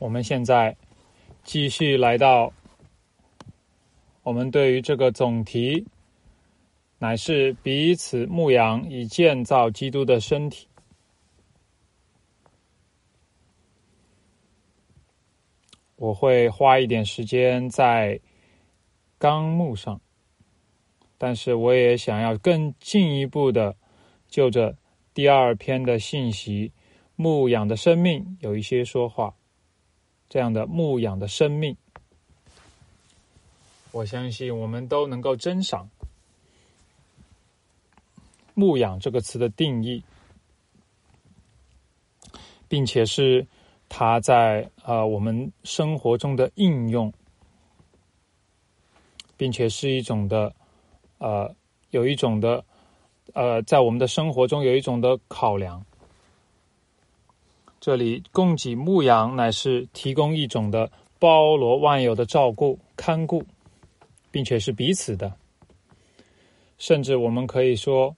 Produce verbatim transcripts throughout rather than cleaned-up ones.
我们现在继续来到我们对于这个总题，乃是彼此牧养，以建造基督的身体。我会花一点时间在纲目上，但是我也想要更进一步的就着第二篇的信息，牧养的生命有一些说话。这样的牧养的生命，我相信我们都能够珍赏牧养这个词的定义，并且是它在呃我们生活中的应用，并且是一种的呃有一种的呃在我们的生活中有一种的考量。这里供给牧养乃是提供一种的包罗万有的照顾看顾，并且是彼此的，甚至我们可以说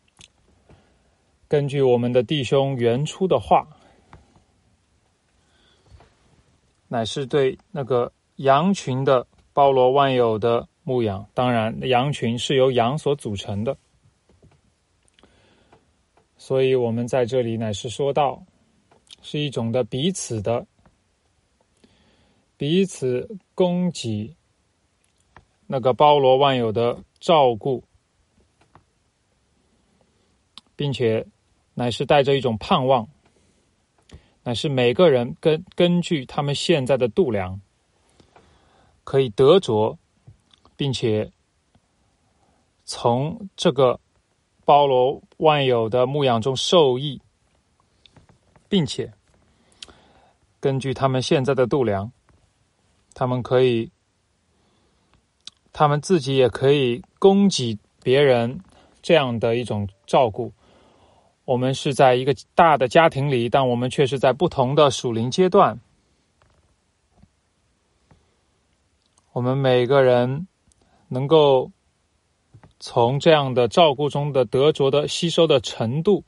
根据我们的弟兄原初的话，乃是对那个羊群的包罗万有的牧养。当然羊群是由羊所组成的，所以我们在这里乃是说到是一种的彼此的彼此供给那个包罗万有的照顾，并且乃是带着一种盼望，乃是每个人根根据他们现在的度量可以得着，并且从这个包罗万有的牧养中受益，并且根据他们现在的度量，他们可以他们自己也可以供给别人这样的一种照顾。我们是在一个大的家庭里，但我们却是在不同的属灵阶段，我们每个人能够从这样的照顾中的得着的吸收的程度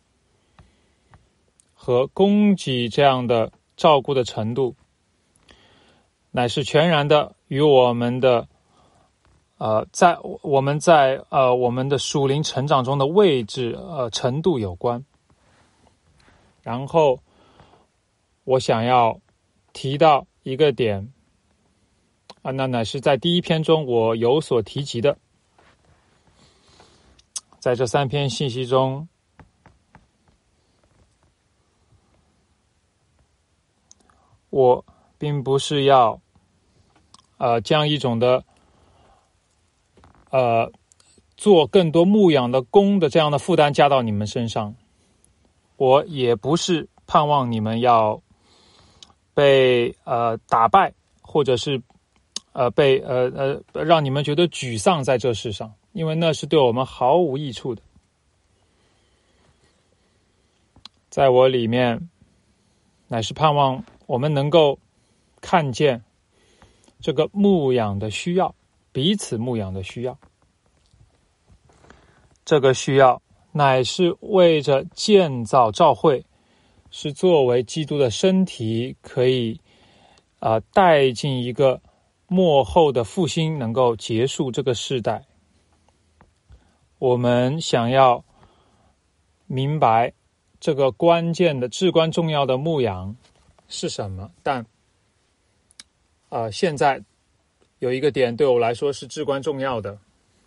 和供给这样的照顾的程度，乃是全然的与我们的呃，在我们在呃我们的属灵成长中的位置呃程度有关。然后我想要提到一个点啊，那乃是在第一篇中我有所提及的。在这三篇信息中，我并不是要呃将一种的呃做更多牧养的工的这样的负担加到你们身上，我也不是盼望你们要被呃打败，或者是呃被呃呃让你们觉得沮丧在这世上，因为那是对我们毫无益处的。在我里面乃是盼望我们能够看见这个牧养的需要，彼此牧养的需要。这个需要乃是为着建造教会，是作为基督的身体，可以啊、呃、带进一个末后的复兴，能够结束这个世代。我们想要明白这个关键的至关重要的牧养是什么，但呃，现在有一个点对我来说是至关重要的，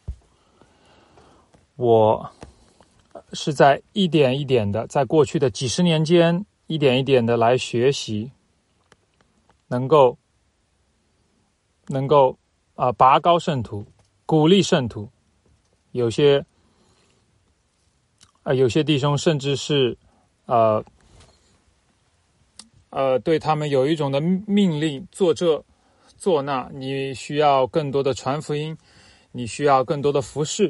我是在一点一点的，在过去的几十年间，一点一点的来学习，能够能够啊、呃、拔高圣徒，鼓励圣徒。有些啊、呃、有些弟兄甚至是呃呃对他们有一种的命令，做这做那，你需要更多的传福音，你需要更多的服事。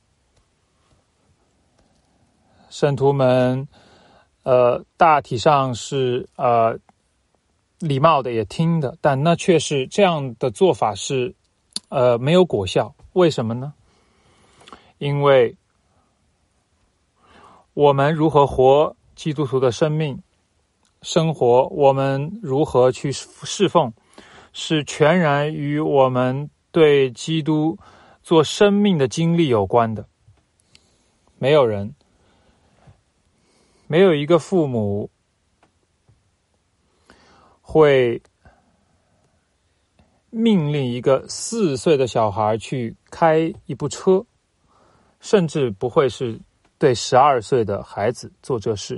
圣徒们呃大体上是呃礼貌的，也听的，但那却是这样的做法是呃没有果效。为什么呢？因为我们如何活基督徒的生命， 生活，我们如何去侍奉，是全然与我们对基督做生命的经历有关的。没有人，没有一个父母会命令一个四岁的小孩去开一部车，甚至不会是对十二岁的孩子做这事。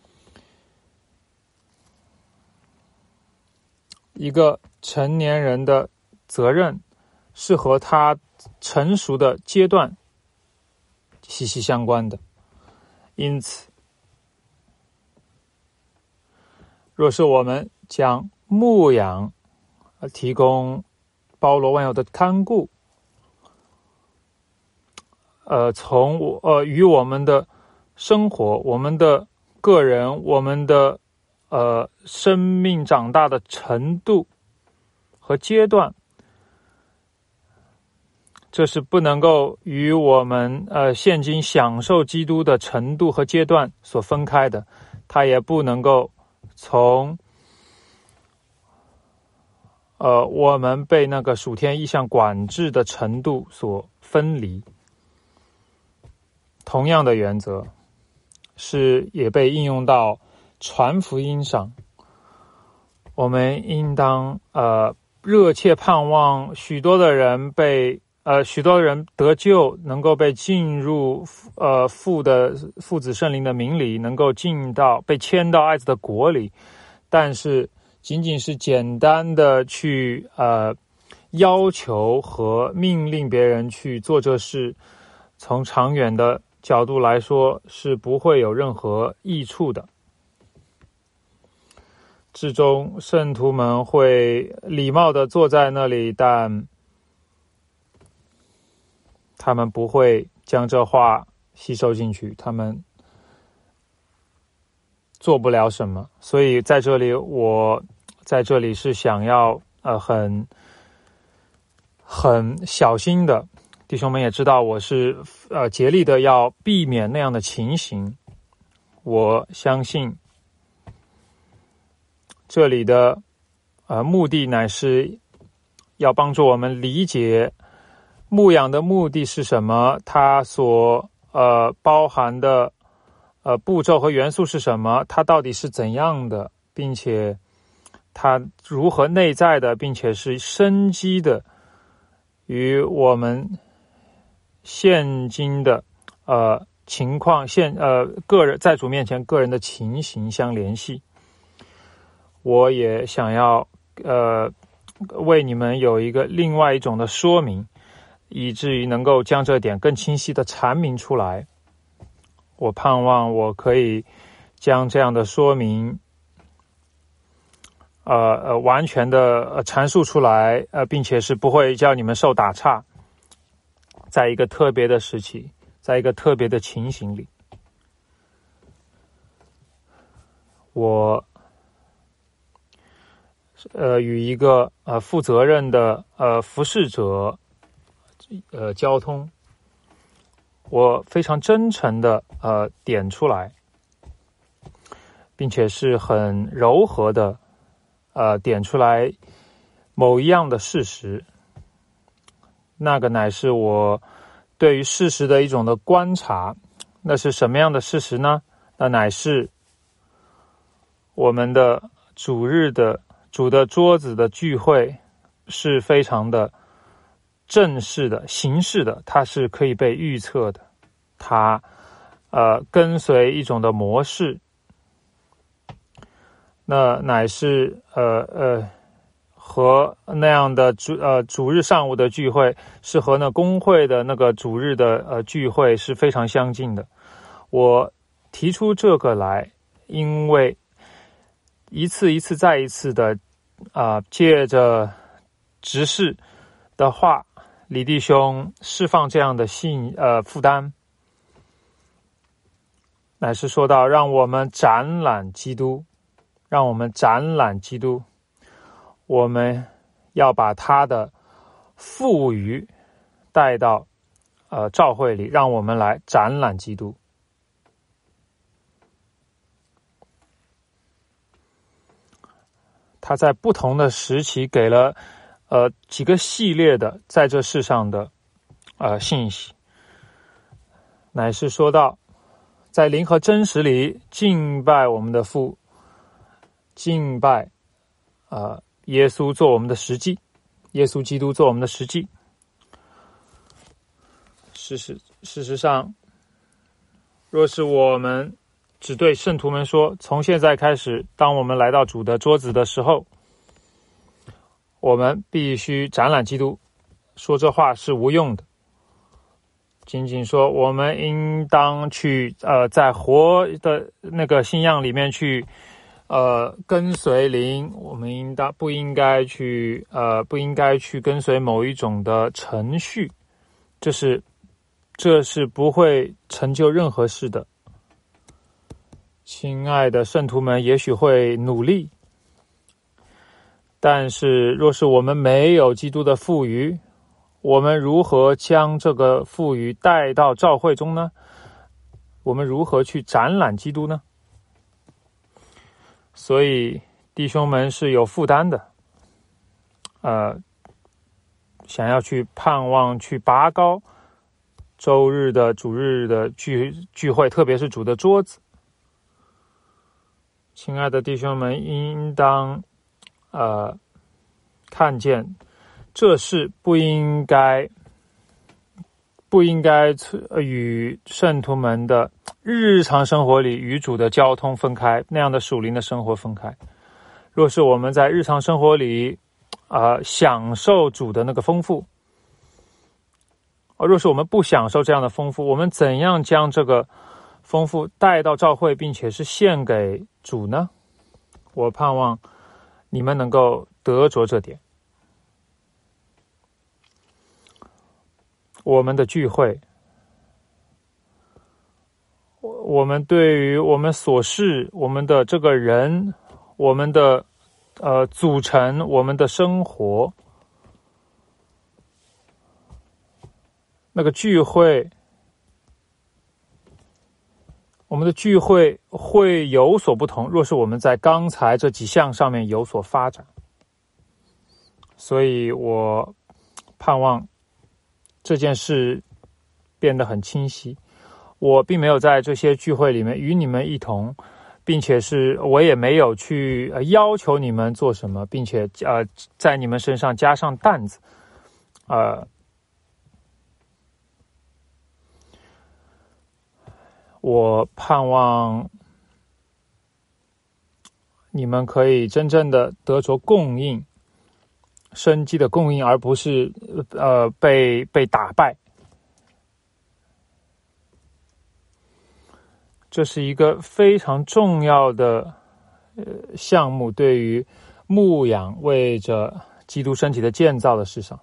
一个成年人的责任是和他成熟的阶段息息相关的，因此，若是我们将牧养提供包罗万有的看顾，呃，从呃与我们的生活、我们的个人、我们的呃生命长大的程度和阶段，这是不能够与我们呃现今享受基督的程度和阶段所分开的，它也不能够从呃我们被那个属天意象管制的程度所分离。同样的原则是也被应用到传福音上，我们应当呃热切盼望许多的人被呃许多人得救，能够被进入呃父的父子圣灵的名里，能够进到被迁到爱子的国里。但是仅仅是简单的去呃要求和命令别人去做这事，从长远的角度来说是不会有任何益处的。至终圣徒们会礼貌地坐在那里，但他们不会将这话吸收进去，他们做不了什么。所以在这里，我在这里是想要呃很很小心的，弟兄们也知道我是呃竭力的要避免那样的情形。我相信这里的呃目的乃是要帮助我们理解牧养的目的是什么，它所呃包含的呃步骤和元素是什么，它到底是怎样的，并且它如何内在的，并且是生机的与我们现今的呃情况现呃个人在主面前个人的情形相联系。我也想要呃为你们有一个另外一种的说明，以至于能够将这点更清晰的阐明出来。我盼望我可以将这样的说明呃呃完全的、呃、阐述出来，呃并且是不会叫你们受打岔，在一个特别的时期，在一个特别的情形里。我呃与一个呃负责任的呃服侍者呃交通，我非常真诚的呃点出来，并且是很柔和的呃点出来某一样的事实。那个乃是我对于事实的一种的观察。那是什么样的事实呢？那乃是我们的主日的主的桌子的聚会是非常的正式的形式的，它是可以被预测的，它呃跟随一种的模式，那乃是呃呃和那样的主呃主日上午的聚会是和那公会的那个主日的呃聚会是非常相近的。我提出这个来，因为一次一次再一次的啊、呃，借着执事的话，李弟兄释放这样的信呃负担，乃是说到让我们展览基督，让我们展览基督，我们要把他的赋予带到呃教会里，让我们来展览基督。 他在不同的时期给了呃几个系列的在这世上的呃信息，乃是说到在灵和真实里敬拜我们的父，敬拜呃耶稣做我们的实际，耶稣基督做我们的实际。事实事实上，若是我们只对圣徒们说，从现在开始，当我们来到主的桌子的时候，我们必须展览基督，说这话是无用的。仅仅说我们应当去呃在活的那个信仰里面去呃跟随灵，我们应当不应该去呃不应该去跟随某一种的程序，这是这是不会成就任何事的。亲爱的圣徒们也许会努力，但是若是我们没有基督的赋予，我们如何将这个赋予带到教会中呢？我们如何去展览基督呢？所以弟兄们是有负担的，呃，想要去盼望去拔高周日的主日的聚聚会，特别是主的桌子。亲爱的弟兄们，应当呃看见这事不应该不应该与圣徒们的日常生活里与主的交通分开，那样的属灵的生活分开。若是我们在日常生活里啊、呃、享受主的那个丰富，而若是我们不享受这样的丰富，我们怎样将这个丰富带到教会，并且是献给主呢？我盼望你们能够得着这点。我们的聚会，我们对于我们所事，我们的这个人，我们的呃组成，我们的生活，那个聚会，我们的聚会会有所不同，若是我们在刚才这几项上面有所发展。所以我盼望这件事变得很清晰。我并没有在这些聚会里面与你们一同，并且是我也没有去、呃、要求你们做什么，并且呃在你们身上加上担子。呃，我盼望你们可以真正的得着供应，生机的供应，而不是呃被被打败。这是一个非常重要的呃项目，对于牧养为着基督身体的建造的事上。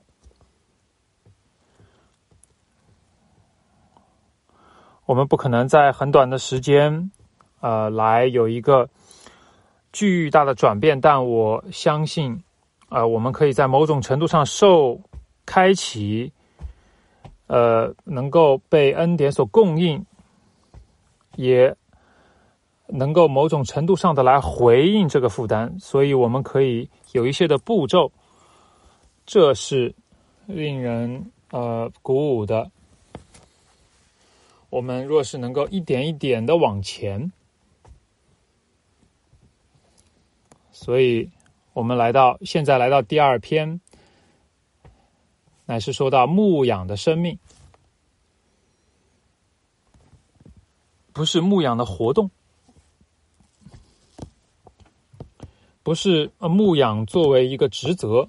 我们不可能在很短的时间呃来有一个巨大的转变，但我相信呃我们可以在某种程度上受开启，呃能够被恩典所供应，也能够某种程度上的来回应这个负担，所以我们可以有一些的步骤，这是令人呃鼓舞的。我们若是能够一点一点的往前，所以我们来到现在来到第二篇，乃是说到牧养的生命，不是牧养的活动，不是牧养作为一个职责，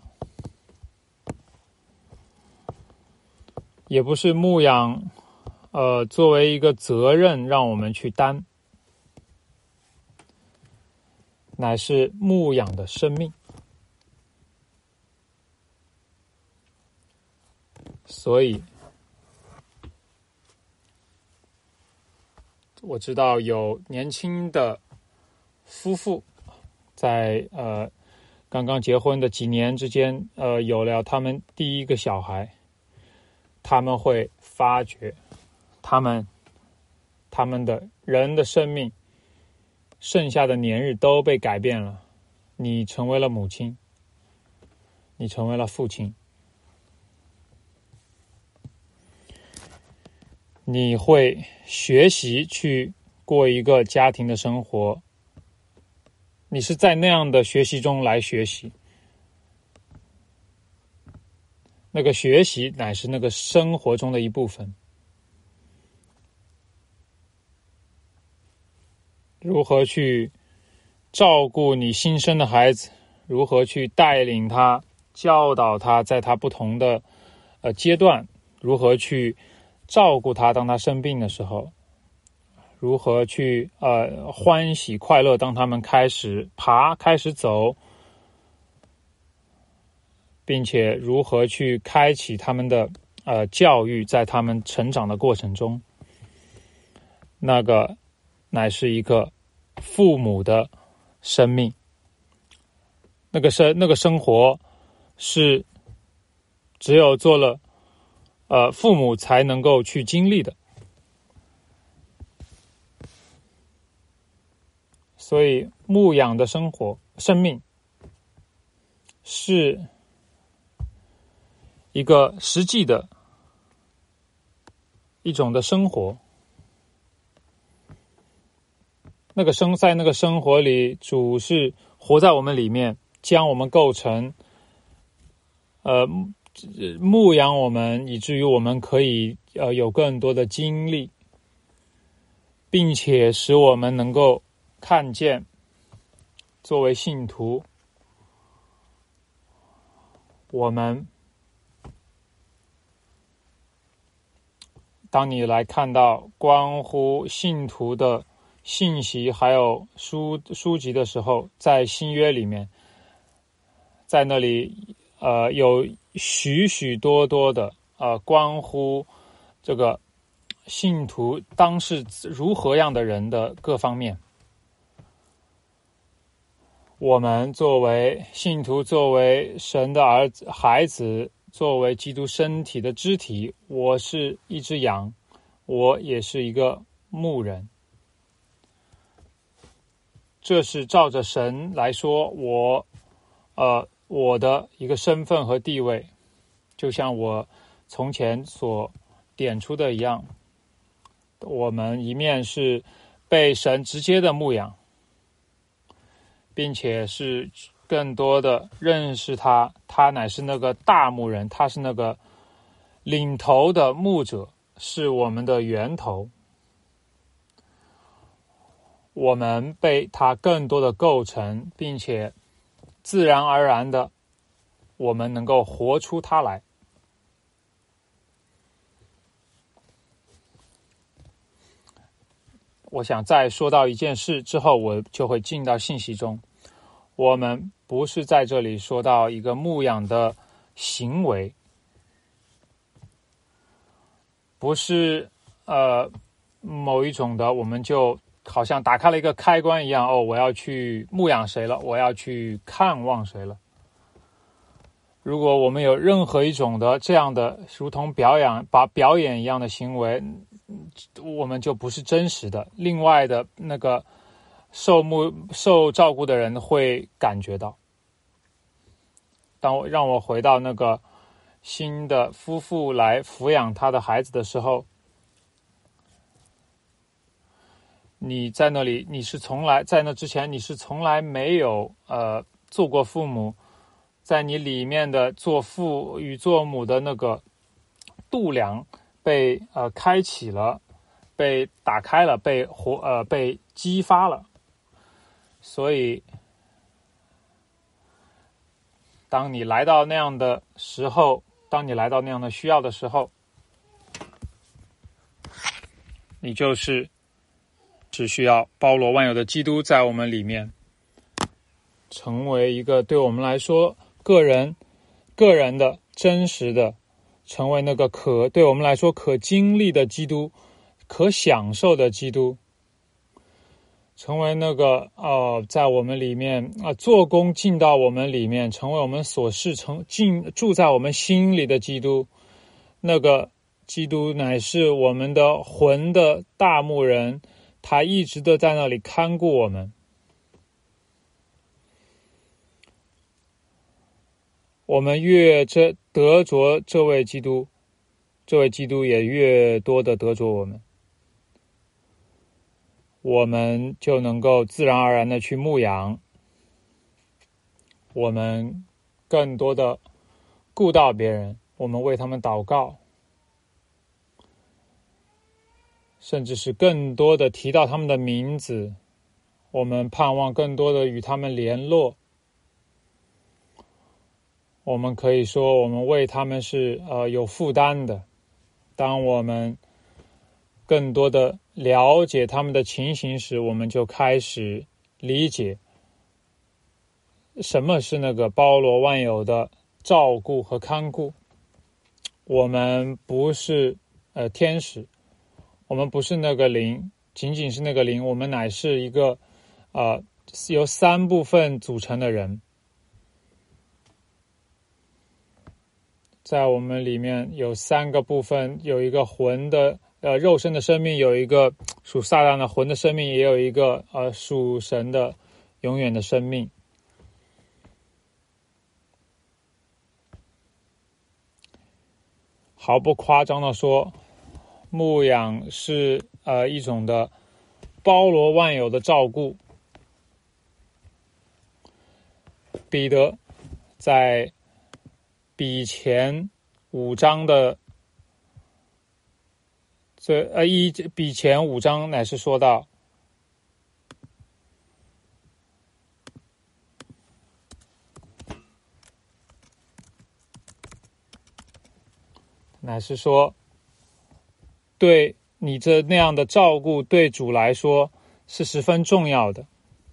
也不是牧养呃作为一个责任让我们去担，乃是牧养的生命。所以我知道有年轻的夫妇在呃刚刚结婚的几年之间，呃有了他们第一个小孩，他们会发觉他们他们的人的生命剩下的年日都被改变了， 你成为了母亲，你成为了父亲，你会学习去过一个家庭的生活，你是在那样的学习中来学习，那个学习乃是那个生活中的一部分。如何去照顾你新生的孩子，如何去带领他，教导他，在他不同的呃阶段，如何去照顾他当他生病的时候，如何去呃欢喜快乐当他们开始爬开始走，并且如何去开启他们的呃教育，在他们成长的过程中，那个乃是一个父母的生命，那个生那个生活是只有做了呃父母才能够去经历的。所以牧养的生活生命是一个实际的一种的生活，那个生在那个生活里，主是活在我们里面，将我们构成呃牧养我们，以至于我们可以呃有更多的经历，并且使我们能够看见作为信徒，我们当你来看到关乎信徒的信息还有书书籍的时候，在新约里面，在那里呃有许许多多的呃关乎这个信徒当是如何样的人的各方面。我们作为信徒，作为神的儿子孩子，作为基督身体的肢体，我是一只羊，我也是一个牧人。这是照着神来说，我呃我的一个身份和地位，就像我从前所点出的一样，我们一面是被神直接的牧养，并且是更多的认识他，他乃是那个大牧人，他是那个领头的牧者，是我们的源头。我们被他更多的构成，并且自然而然的我们能够活出他来。我想再说到一件事之后，我就会进到信息中。我们不是在这里说到一个牧养的行为，不是呃某一种的，我们就好像打开了一个开关一样，哦，我要去牧养谁了，我要去看望谁了。如果我们有任何一种的这样的如同表演把表演一样的行为，我们就不是真实的。另外的那个受牧受照顾的人会感觉到。当我让我回到那个新的夫妇来抚养他的孩子的时候，你在那里，你是从来在那之前，你是从来没有呃做过父母，在你里面的做父与做母的那个度量被呃开启了，被打开了，被活呃被激发了。所以当你来到那样的时候，当你来到那样的需要的时候，你就是只需要包罗万有的基督在我们里面，成为一个对我们来说个人个人的真实的，成为那个可对我们来说可经历的基督，可享受的基督，成为那个呃在我们里面啊、呃、做工进到我们里面，成为我们所是成进住在我们心里的基督。那个基督乃是我们的魂的大牧人，他一直都在那里看顾我们。 我们越这得着这位基督，这位基督也越多的得着我们，我们就能够自然而然的去牧养，我们更多的顾到别人，我们为他们祷告，甚至是更多的提到他们的名字，我们盼望更多的与他们联络。我们可以说我们为他们是呃有负担的。当我们更多的了解他们的情形时，我们就开始理解什么是那个包罗万有的照顾和看顾。我们不是呃天使，我们不是那个灵，仅仅是那个灵，我们乃是一个呃由三部分组成的人。在我们里面有三个部分，有一个魂的呃肉身的生命，有一个属撒旦的魂的生命，也有一个呃属神的永远的生命。毫不夸张的说，牧养是呃一种的包罗万有的照顾。彼得在比前五章的这呃一比前五章乃是说到，乃是说，对你这那样的照顾，对主来说是十分重要的。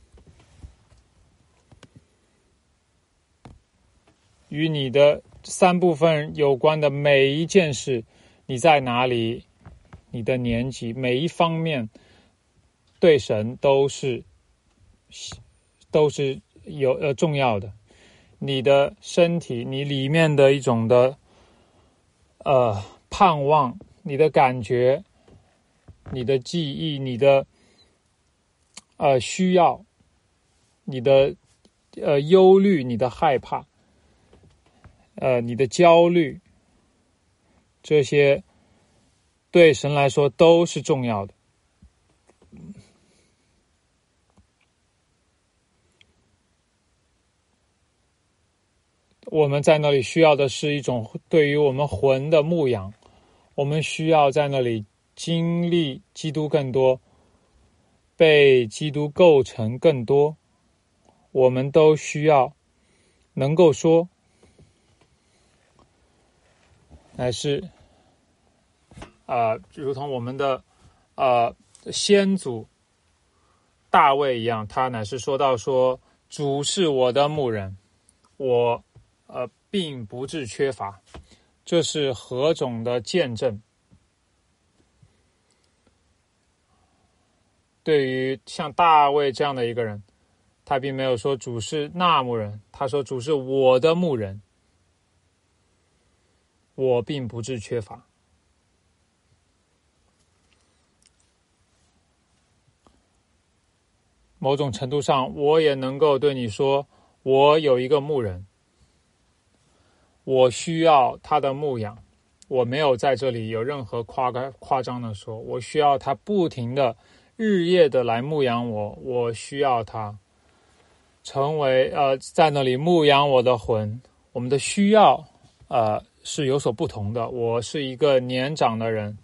与你的三部分有关的每一件事，你在哪里，你的年纪，每一方面对神都是都是有呃重要的。你的身体，你里面的一种的呃盼望，你的感觉，你的记忆，你的呃需要，你的呃忧虑，你的害怕，呃你的焦虑，这些对神来说都是重要的。我们在那里需要的是一种对于我们魂的牧养，我们需要在那里经历基督更多，被基督构成更多。我们都需要能够说，乃是呃如同我们的呃先祖大卫一样，他乃是说到说，主是我的牧人，我呃并不致缺乏。这是何种的见证？对于像大卫这样的一个人，他并没有说主是那牧人，他说主是我的牧人，我并不致缺乏。某种程度上，我也能够对你说，我有一个牧人，我需要他的牧养。我没有在这里有任何夸夸张的说，我需要他不停的日夜的来牧养我，我需要他成为呃在那里牧养我的魂。我们的需要呃是有所不同的。我是一个年长的人，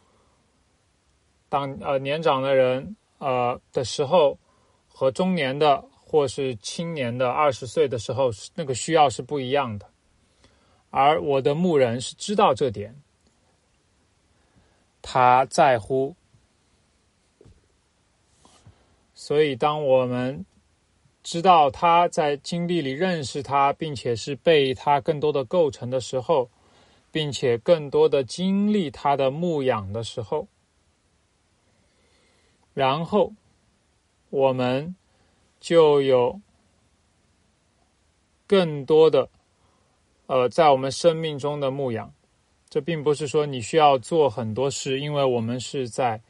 当呃年长的人呃的时候，和中年的或是青年的二十岁的时候，那个需要是不一样的。而我的牧人是知道这点，他在乎。所以当我们知道他在经历里认识他，并且是被他更多的构成的时候，并且更多的经历他的牧养的时候，然后我们就有更多的呃，在我们生命中的牧养。这并不是说你需要做很多事，因为我们是在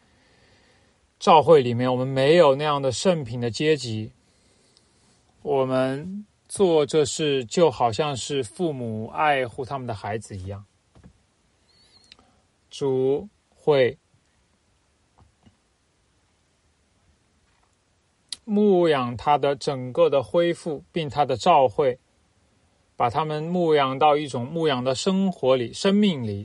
教会里面，我们没有那样的圣品的阶级。我们做这事就好像是父母爱护他们的孩子一样。主会牧养他的整个的恢复，并他的召会，把他们牧养到一种牧养的生活里、生命里，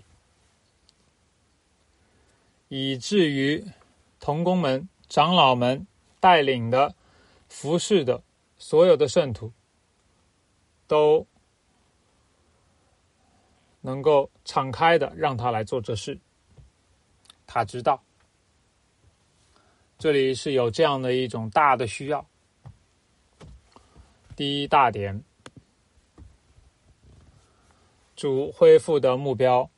以至于同工们、长老们带领的、服侍的所有的圣徒都能够敞开的让他来做这事。他知道这里是有这样的一种大的需要。第一大点，主恢复的目标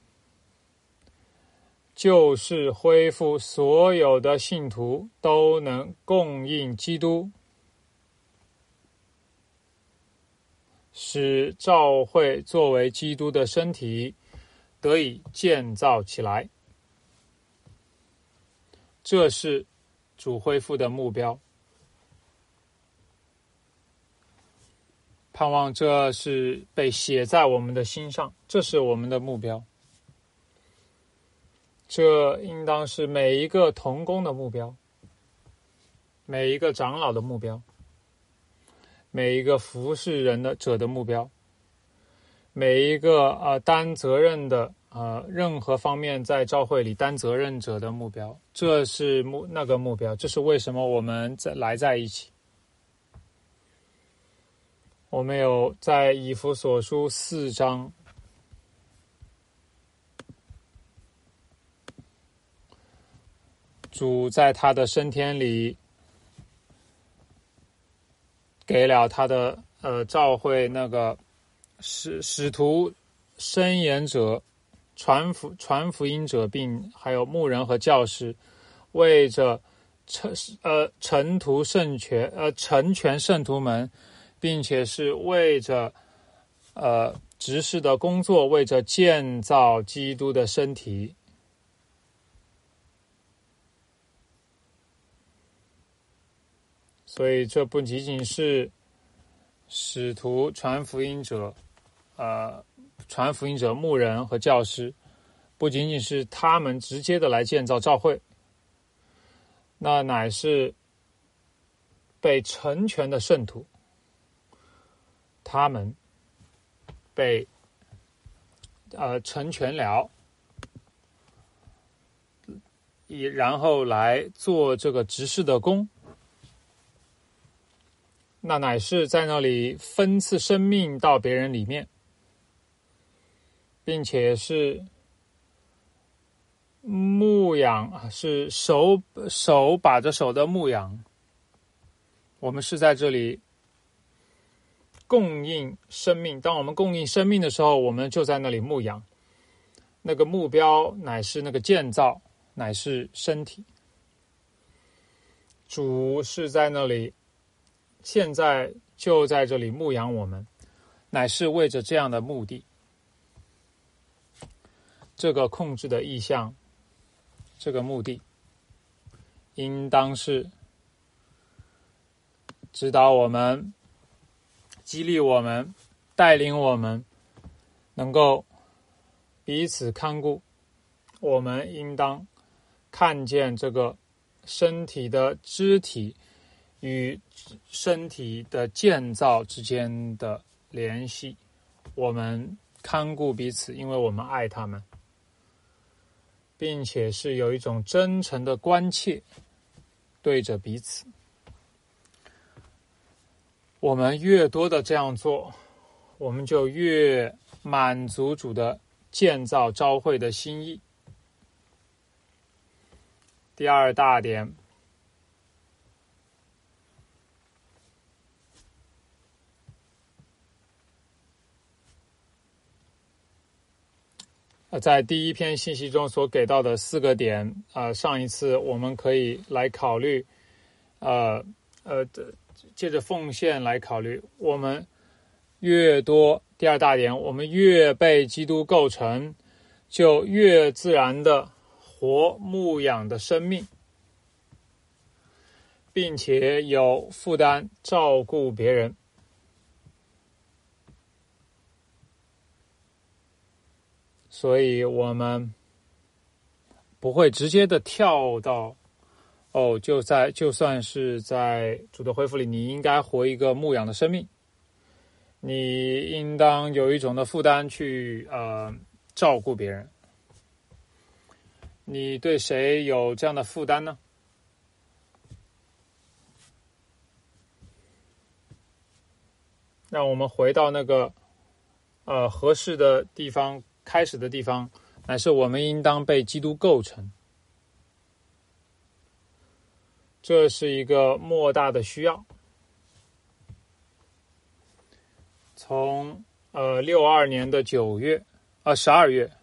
就是恢复所有的信徒都能供应基督，使教会作为基督的身体得以建造起来。这是主恢复的目标。盼望这是被写在我们的心上，这是我们的目标。这应当是每一个同工的目标，每一个长老的目标，每一个服侍人的者的目标，每一个呃担责任的呃任何方面在教会里担责任者的目标。这是目那个目标，这是为什么我们在来在一起。我们有在以弗所书四章主在他的升天里给了他的呃教会那个使使徒、申言者、传福传福音者，并还有牧人和教师，为着成呃成徒圣全呃成全圣徒们，并且是为着呃执事的工作，为着建造基督的身体。所以这不仅仅是使徒、传福音者、呃，传福音者、牧人和教师，不仅仅是他们直接的来建造教会，那乃是被成全的圣徒，他们被呃成全了，以然后来做这个执事的工。那乃是在那里分赐生命到别人里面，并且是牧养，是手手把着手的牧养。我们是在这里供应生命，当我们供应生命的时候，我们就在那里牧养。那个目标乃是那个建造，乃是身体。主是在那里现在就在这里牧养我们，乃是为着这样的目的。这个控制的意向，这个目的，应当是指导我们、激励我们、带领我们，能够彼此看顾。我们应当看见这个身体的肢体与身体的建造之间的联系，我们看顾彼此，因为我们爱他们，并且是有一种真诚的关切对着彼此。我们越多的这样做，我们就越满足主的建造召会的心意。第二大点，在第一篇信息中所给到的四个点，呃，上一次我们可以来考虑，呃呃，借着奉献来考虑，我们越多，第二大点，我们越被基督构成，就越自然的活牧养的生命，并且有负担照顾别人。 所以我们不会直接的跳到哦，就在就算是在主的恢复里，你应该活一个牧养的生命，你应当有一种的负担去呃照顾别人。你对谁有这样的负担呢？让我们回到那个呃合适的地方，开始的地方，乃是我们应当被基督构成。这是一个莫大的需要。从呃六二年的九月，呃十二月，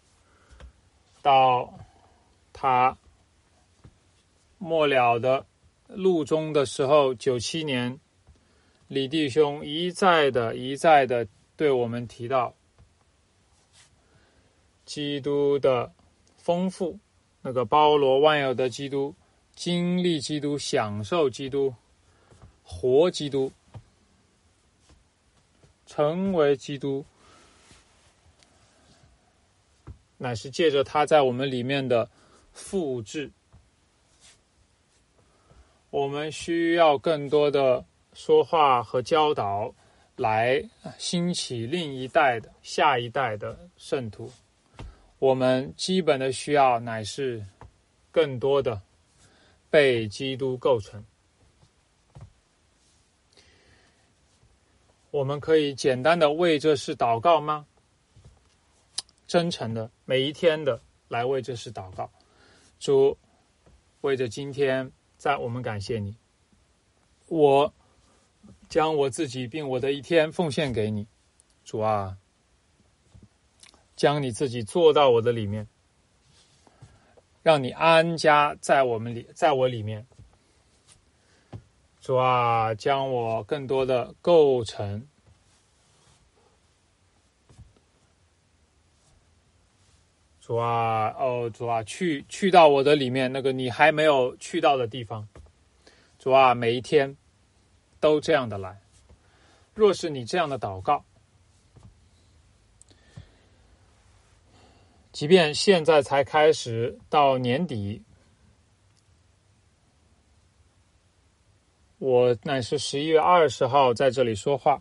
到他末了的路中的时候，九七年，李弟兄一再的一再的对我们提到基督的丰富，那个包罗万有的基督，经历基督，享受基督，活基督，成为基督，乃是借着他在我们里面的复制。我们需要更多的说话和教导，来兴起另一代的下一代的圣徒。我们基本的需要乃是更多的被基督构成。我们可以简单的为这事祷告吗？真诚的每一天的来为这事祷告。主，为着今天，在我们感谢你，我将我自己并我的一天奉献给你。主啊，将你自己做到我的里面，让你安家在我们里，在我里面。主啊，将我更多的构成。主啊，哦，主啊，去去到我的里面，那个你还没有去到的地方。主啊，每一天都这样的来。若是你这样的祷告，即便现在才开始，到年底，我乃是十一月二十号在这里说话，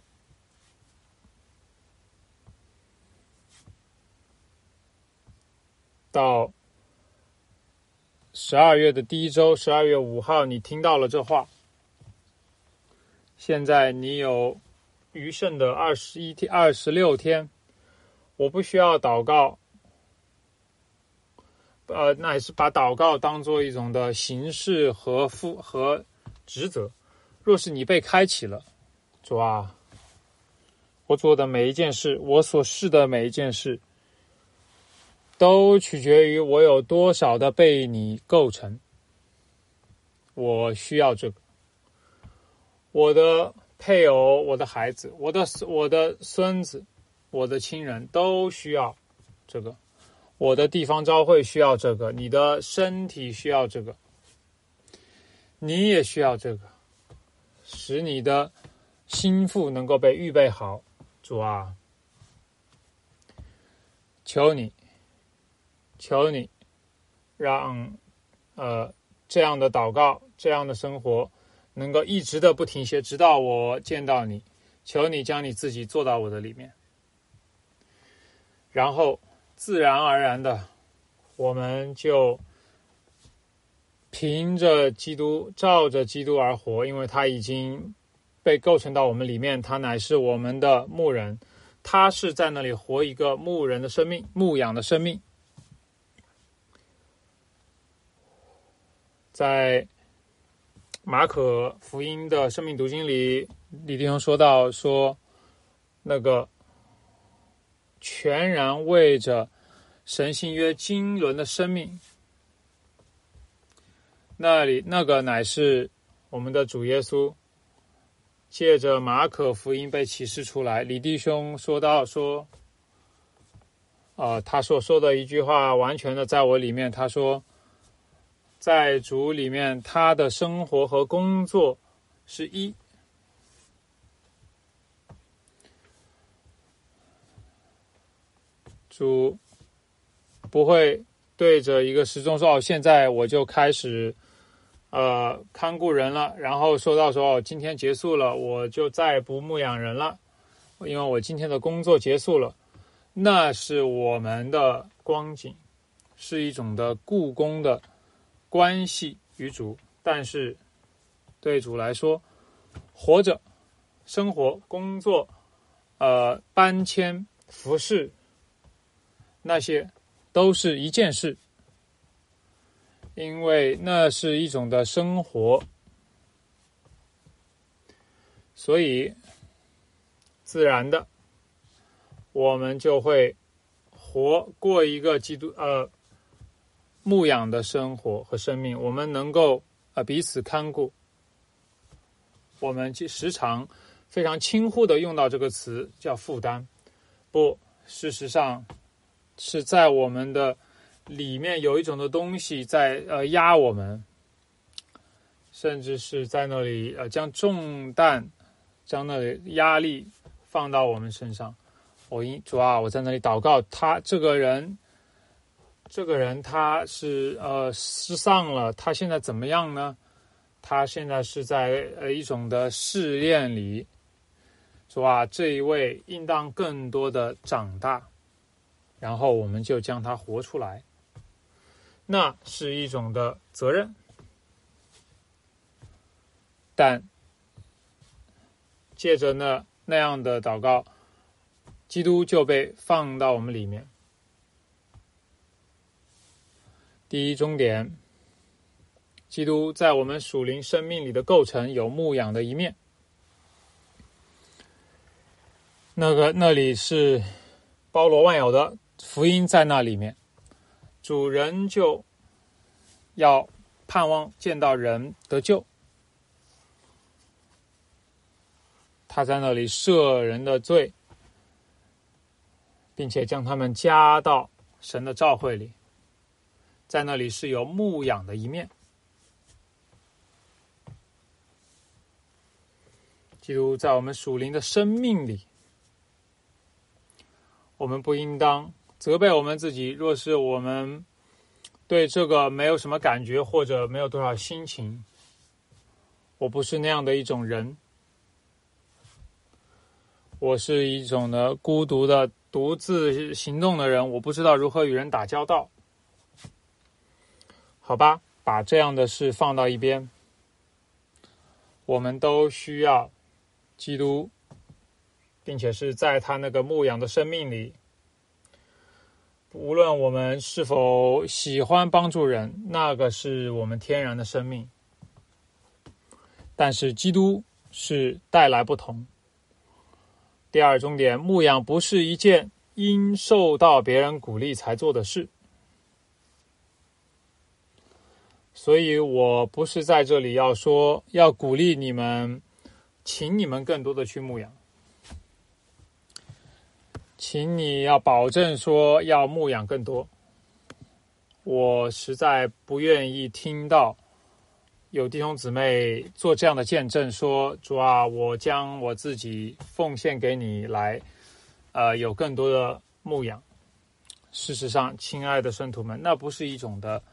到十二月的第一周，十二月五号，你听到了这话。现在你有余剩的二十一天、二十六天，我不需要祷告，呃，那也是把祷告当做一种的形式和负和职责。若是你被开启了，主啊，我做的每一件事，我所试的每一件事，都取决于我有多少的被你构成。我需要这个。我的配偶，我的孩子，我的我的孙子，我的亲人都需要这个。我的地方召会需要这个，你的身体需要这个，你也需要这个，使你的心腹能够被预备好。主啊，求你，求你，让呃这样的祷告，这样的生活，能够一直的不停歇，直到我见到你。求你将你自己做到我的里面，然后自然而然的，我们就凭着基督，照着基督而活，因为他已经被构成到我们里面，他乃是我们的牧人，他是在那里活一个牧人的生命，牧养的生命。在马可福音的生命读经里，李弟兄说到说，那个全然为着神性约经纶的生命，那里那个乃是我们的主耶稣借着马可福音被启示出来。李弟兄说到说，呃，他所说的一句话完全的在我里面，他说在主里面他的生活和工作是一。主不会对着一个时钟说哦，现在我就开始呃看顾人了，然后说到说哦，今天结束了，我就再不牧养人了，因为我今天的工作结束了。那是我们的光景，是一种的雇工的关系与主，但是对主来说，活着、生活、工作、呃搬迁、服侍，那些都是一件事，因为那是一种的生活，所以自然的我们就会活过一个基督呃牧养的生活和生命，我们能够呃彼此看顾。我们时常非常轻忽的用到这个词叫负担，不，事实上是在我们的里面有一种的东西在呃压我们，甚至是在那里呃将重担、将那里压力放到我们身上。我因主啊，我在那里祷告，他这个人，这个人他是呃失丧了，他现在怎么样呢？他现在是在呃一种的试炼里，主啊，这一位应当更多的长大，然后我们就将他活出来，那是一种的责任。但借着那那样的祷告，基督就被放到我们里面。第一终点，基督在我们属灵生命里的构成有牧养的一面，那个那里是包罗万有的福音在那里面，主人就要盼望见到人得救，他在那里赦人的罪，并且将他们加到神的召会里，在那里是有牧养的一面。基督在我们属灵的生命里，我们不应当责备我们自己，若是我们对这个没有什么感觉，或者没有多少心情，我不是那样的一种人，我是一种的孤独的独自行动的人，我不知道如何与人打交道。好吧，把这样的事放到一边，我们都需要基督，并且是在他那个牧养的生命里，无论我们是否喜欢帮助人，那个是我们天然的生命，但是基督是带来不同。第二重点，牧养不是一件因受到别人鼓励才做的事，所以我不是在这里要说要鼓励你们，请你们更多的去牧养，请你要保证说要牧养更多。我实在不愿意听到有弟兄姊妹做这样的见证，说主啊，我将我自己奉献给你来呃，有更多的牧养。事实上，亲爱的圣徒们，那不是一种的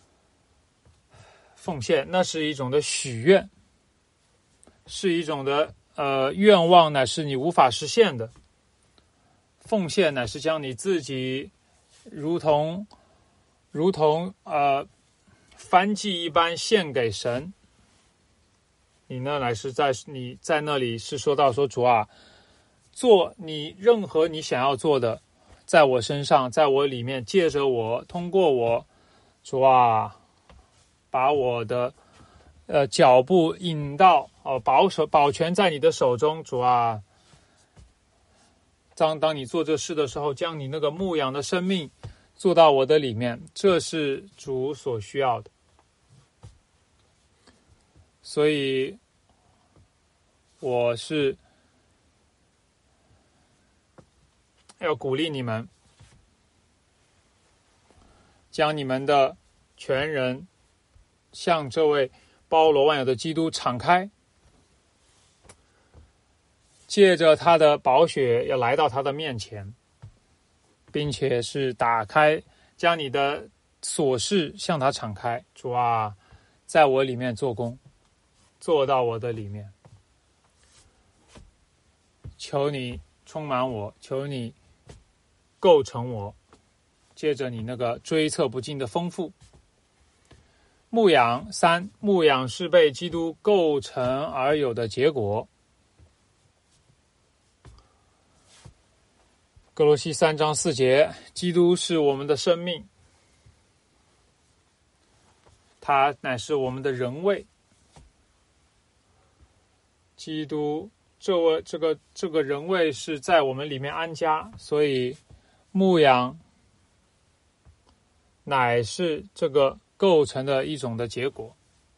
奉献，那是一种的许愿，是一种的呃愿望，乃是你无法实现的。奉献乃是将你自己如同如同呃燔祭一般献给神。你呢，乃是在你在那里是说到说主啊，做你任何你想要做的，在我身上，在我里面，借着我，通过我，主啊，把我的呃脚步引到哦，保守保全在你的手中，主啊。当当你做这事的时候，将你那个牧养的生命做到我的里面，这是主所需要的。所以我是要鼓励你们，将你们的全人向这位包罗万有的基督敞开，借着他的宝血要来到他的面前，并且是打开将你的琐事向他敞开。主啊，在我里面做工，做到我的里面。求你充满我，求你构成我，借着你那个追测不尽的丰富。牧养三，牧养是被基督构成而有的结果。歌罗西三章四节，基督是我们的生命，他乃是我们的人位。基督这位这个这个人位是在我们里面安家，所以牧养乃是这个构成的一种的结果，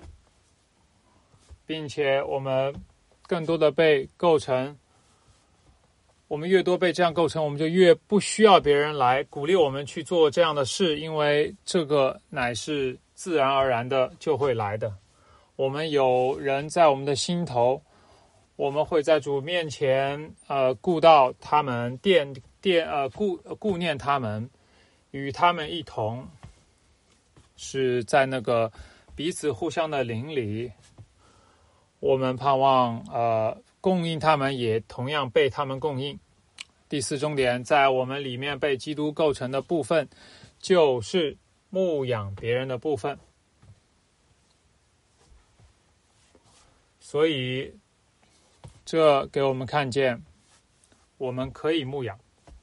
并且我们更多的被构成，我们越多被这样构成，我们就越不需要别人来鼓励我们去做这样的事，因为这个乃是自然而然的就会来的。我们有人在我们的心头，我们会在主面前呃顾到他们，惦惦呃顾顾念他们，与他们一同，是在那个彼此互相的邻里。我们盼望呃供应他们，也同样被他们供应。第四重点，在我们里面被基督构成的部分，就是牧养别人的部分。所以这给我们看见，我们可以牧养。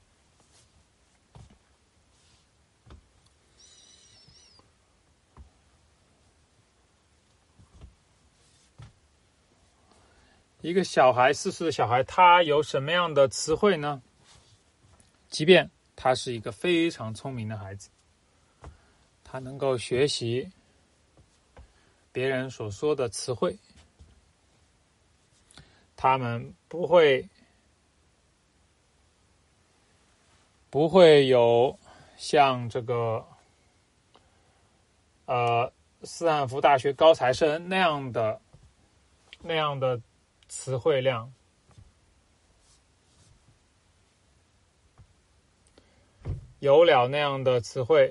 一个小孩，四岁的小孩，他有什么样的词汇呢？即便他是一个非常聪明的孩子，他能够学习别人所说的词汇，他们不会不会有像这个呃斯坦福大学高材生那样的那样的词汇量。有了那样的词汇，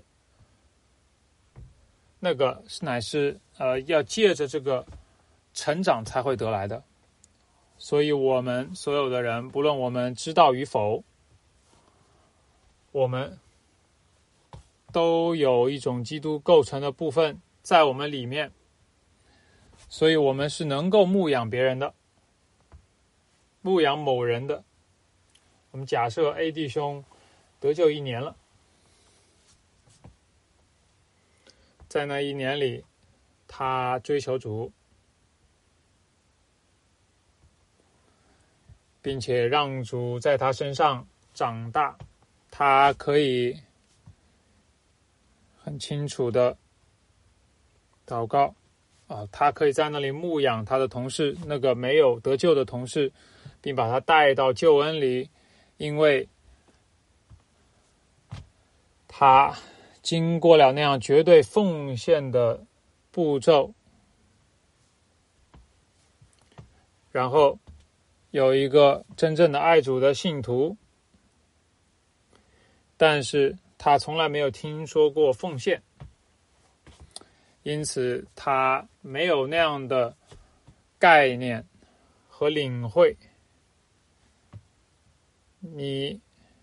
那个乃是呃要借着这个成长才会得来的。所以我们所有的人，不论我们知道与否，我们都有一种基督构成的部分在我们里面，所以我们是能够牧养别人的，牧养某人的。我们假设 A 弟兄得救一年了，在那一年里，他追求主，并且让主在他身上长大，他可以很清楚的祷告啊，他可以在那里牧养他的同事，那个没有得救的同事，并把他带到救恩里，因为他经过了那样绝对奉献的步骤，然后有一个真正的爱主的信徒，但是他从来没有听说过奉献，因此他没有那样的概念和领会。你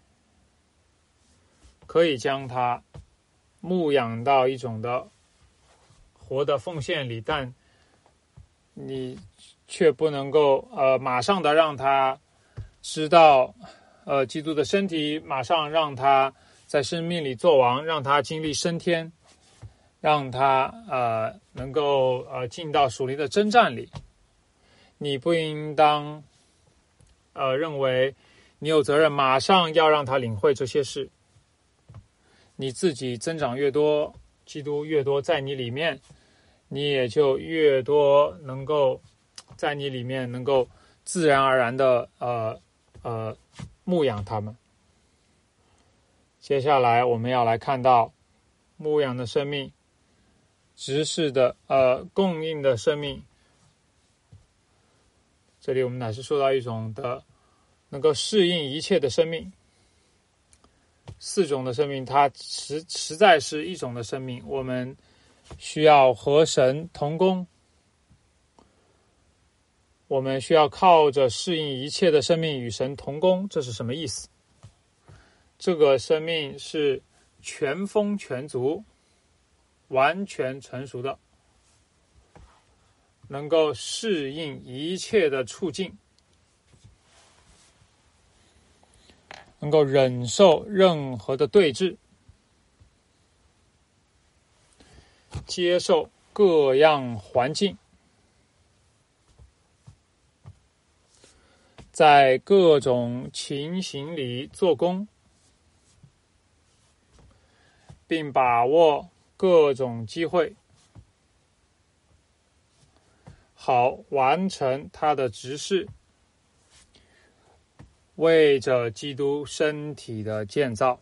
可以将他牧养到一种的活的奉献里，但你却不能够呃马上的让他知道呃基督的身体，马上让他在生命里做王，让他经历升天，让他呃能够呃进到属灵的征战里。你不应当呃认为你有责任马上要让他领会这些事。你自己增长越多，基督越多在你里面，你也就越多能够在你里面能够自然而然的呃呃牧养他们。接下来我们要来看到牧养的生命，执事的呃供应的生命。这里我们乃是说到一种的能够适应一切的生命。 四种的生命，它实实在是一种的生命。我们需要和神同工，我们需要靠着适应一切的生命与神同工。这是什么意思？这个生命是全丰全足、完全成熟的，能够适应一切的处境，能够忍受任何的对峙，接受各样环境，在各种情形里做工，并把握各种机会，好完成他的职事，为着基督身体的建造。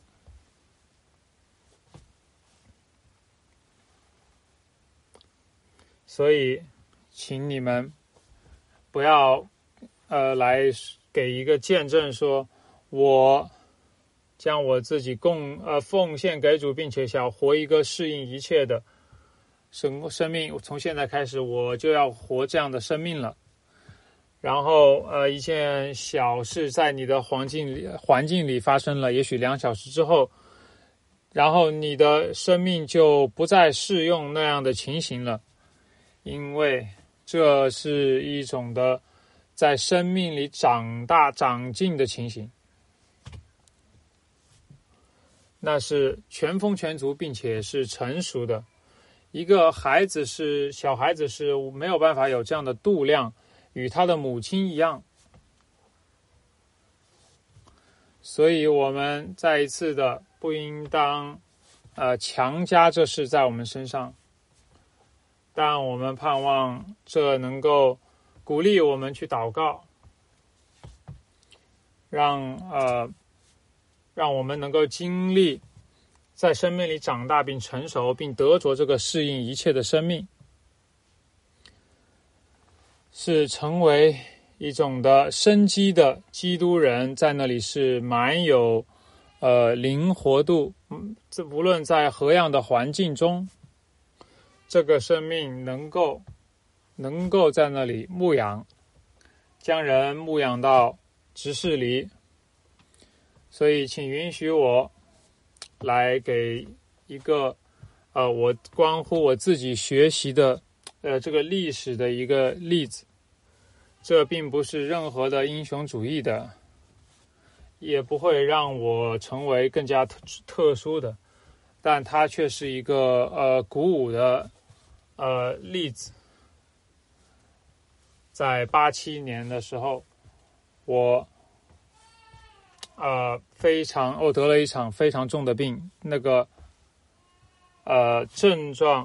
所以请你们不要呃来给一个见证说我将我自己供呃奉献给主，并且想活一个适应一切的生生命，从现在开始我就要活这样的生命了。然后呃一件小事在你的环境里环境里发生了，也许两小时之后，然后你的生命就不再适用那样的情形了，因为这是一种的在生命里长大长进的情形，那是全丰全足并且是成熟的。一个孩子是小孩子是没有办法有这样的度量，与他的母亲一样。所以我们再一次的不应当呃强加这事在我们身上，但我们盼望这能够鼓励我们去祷告，让呃让我们能够经历在生命里长大并成熟，并得着这个适应一切的生命，是成为一种的生机的基督人，在那里是蛮有呃灵活度，嗯，这无论在何样的环境中，这个生命能够能够在那里牧养，将人牧养到执事里。所以请允许我来给一个呃我关乎我自己学习的呃这个历史的一个例子。这并不是任何的英雄主义的，也不会让我成为更加特特殊的，但它却是一个呃鼓舞的呃例子。在八七年的时候，我呃非常我得了一场非常重的病，那个呃症状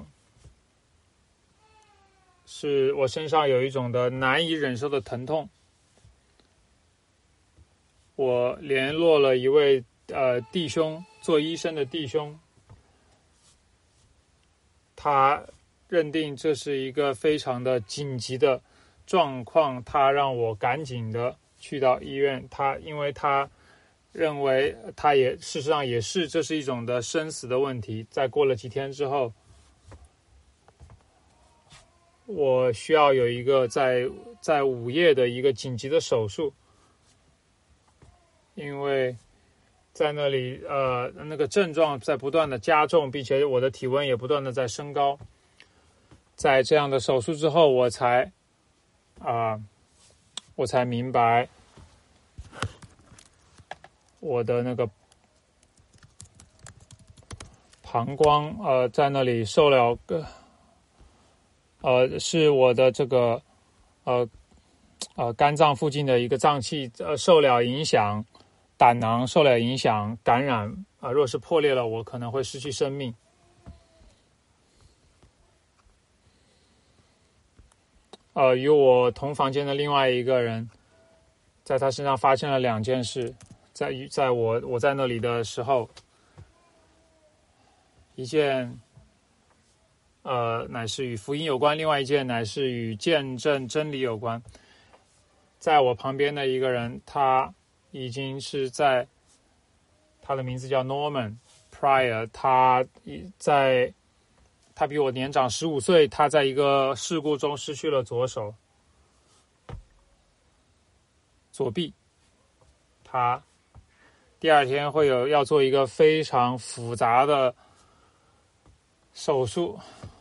是我身上有一种的难以忍受的疼痛。我联络了一位呃弟兄，做医生的弟兄，他认定这是一个非常的紧急的状况，他让我赶紧的去到医院。他因为他认为他也事实上也是这是一种的生死的问题。在过了几天之后，我需要有一个在在午夜的一个紧急的手术，因为在那里呃那个症状在不断的加重，并且我的体温也不断的在升高。在这样的手术之后，我才啊、呃、我才明白我的那个膀胱呃在那里受了个呃是我的这个呃呃肝脏附近的一个脏器呃受了影响，胆囊受了影响，感染啊、呃，若是破裂了，我可能会失去生命。呃，与我同房间的另外一个人，在他身上发生了两件事，在在我我在那里的时候，一件呃乃是与福音有关，另外一件乃是与见证真理有关。在我旁边的一个人，他已经是在他的名字叫 Norman Pryor， 他在他比我年长十五岁，他在一个事故中失去了左手左臂，他第二天会有要做一个非常复杂的手术，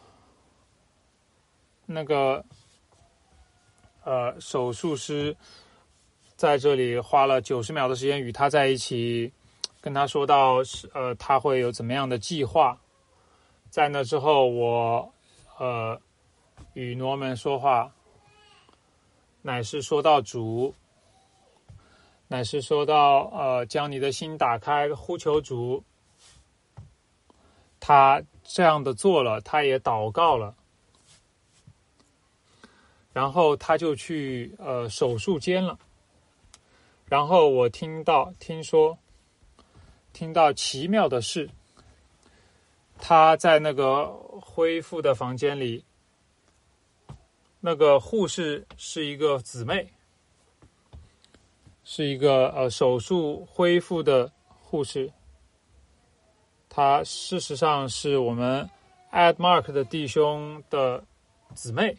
那个呃手术师在这里花了九十秒的时间与他在一起，跟他说到呃他会有怎么样的计划。在那之后，我呃与诺曼说话，乃是说到主，乃是说到呃将你的心打开，呼求主。他这样的做了，他也祷告了，然后他就去呃手术间了。然后我听到听说听到奇妙的事，他在那个恢复的房间里，那个护士是一个姊妹，是一个呃手术恢复的护士。她事实上是我们 Ed Mark 的弟兄的姊妹。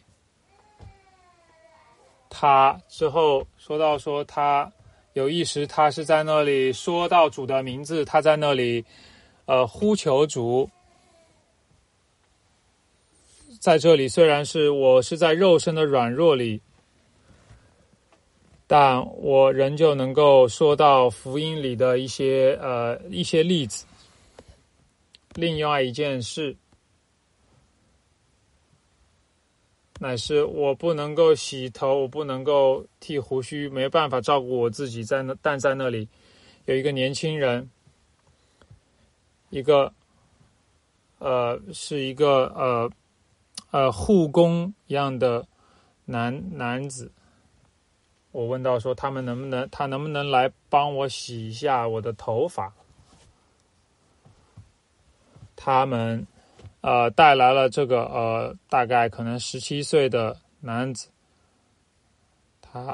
她之后说到说她有意识，她是在那里说到主的名字，她在那里呃呼求主。在这里虽然是我是在肉身的软弱里，但我仍旧能够说到福音里的一些呃一些例子。另外一件事，乃是我不能够洗头，我不能够剃胡须，没办法照顾我自己，在那但在那里有一个年轻人，一个呃是一个呃呃护工一样的男男子。我问到说他们能不能他能不能来帮我洗一下我的头发。他们呃带来了这个呃大概可能十七岁的男子，他